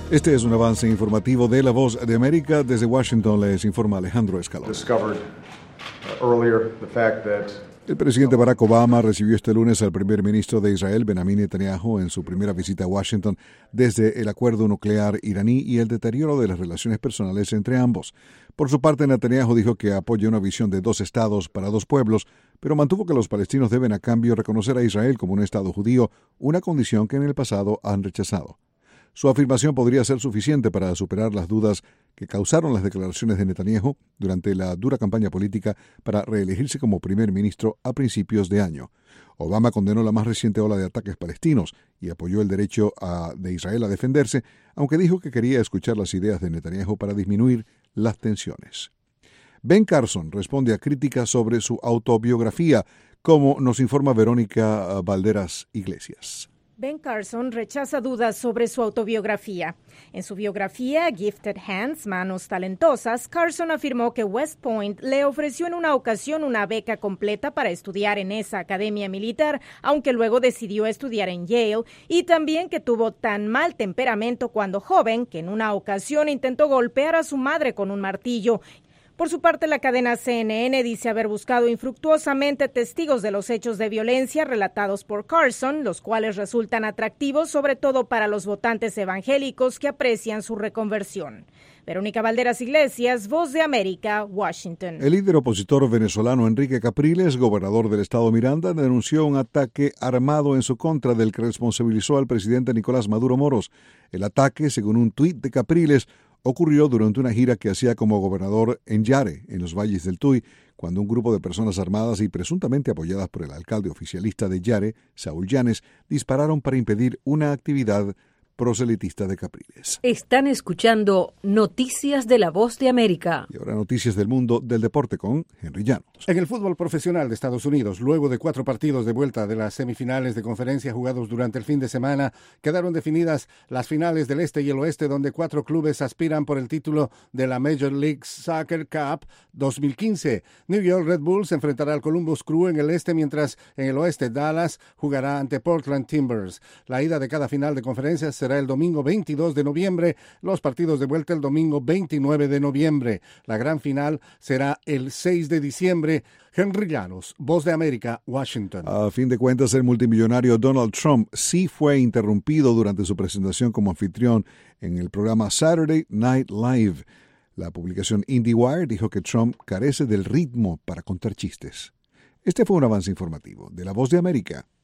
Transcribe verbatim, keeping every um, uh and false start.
Este es un avance informativo de La Voz de América. Desde Washington les informa Alejandro Escalón. El presidente Barack Obama recibió este lunes al primer ministro de Israel, Benjamin Netanyahu, en su primera visita a Washington desde el acuerdo nuclear iraní y el deterioro de las relaciones personales entre ambos. Por su parte, Netanyahu dijo que apoya una visión de dos estados para dos pueblos, pero mantuvo que los palestinos deben a cambio reconocer a Israel como un estado judío, una condición que en el pasado han rechazado. Su afirmación podría ser suficiente para superar las dudas que causaron las declaraciones de Netanyahu durante la dura campaña política para reelegirse como primer ministro a principios de año. Obama condenó la más reciente ola de ataques palestinos y apoyó el derecho a, de Israel a defenderse, aunque dijo que quería escuchar las ideas de Netanyahu para disminuir las tensiones. Ben Carson responde a críticas sobre su autobiografía, como nos informa Verónica Valderas Iglesias. Ben Carson rechaza dudas sobre su autobiografía. En su biografía, Gifted Hands, Manos Talentosas, Carson afirmó que West Point le ofreció en una ocasión una beca completa para estudiar en esa academia militar, aunque luego decidió estudiar en Yale, y también que tuvo tan mal temperamento cuando joven que en una ocasión intentó golpear a su madre con un martillo. Por su parte, la cadena C N N dice haber buscado infructuosamente testigos de los hechos de violencia relatados por Carson, los cuales resultan atractivos sobre todo para los votantes evangélicos que aprecian su reconversión. Verónica Valderas Iglesias, Voz de América, Washington. El líder opositor venezolano Enrique Capriles, gobernador del estado Miranda, denunció un ataque armado en su contra del que responsabilizó al presidente Nicolás Maduro Moros. El ataque, según un tuit de Capriles, ocurrió durante una gira que hacía como gobernador en Yare, en los valles del Tuy, cuando un grupo de personas armadas y presuntamente apoyadas por el alcalde oficialista de Yare, Saúl Llanes, dispararon para impedir una actividad proselitista de Capriles. Están escuchando Noticias de la Voz de América. Y ahora noticias del mundo del deporte con Henry Llanos. En el fútbol profesional de Estados Unidos, luego de cuatro partidos de vuelta de las semifinales de conferencia jugados durante el fin de semana, quedaron definidas las finales del este y el oeste, donde cuatro clubes aspiran por el título de la Major League Soccer Cup dos mil quince. New York Red Bulls enfrentará al Columbus Crew en el este, mientras en el oeste Dallas jugará ante Portland Timbers. La ida de cada final de conferencia será el domingo veintidós de noviembre, los partidos de vuelta el domingo veintinueve de noviembre. La gran final será el seis de diciembre. Henry Llanos, Voz de América, Washington. A fin de cuentas, el multimillonario Donald Trump sí fue interrumpido durante su presentación como anfitrión en el programa Saturday Night Live. La publicación IndieWire dijo que Trump carece del ritmo para contar chistes. Este fue un avance informativo de La Voz de América.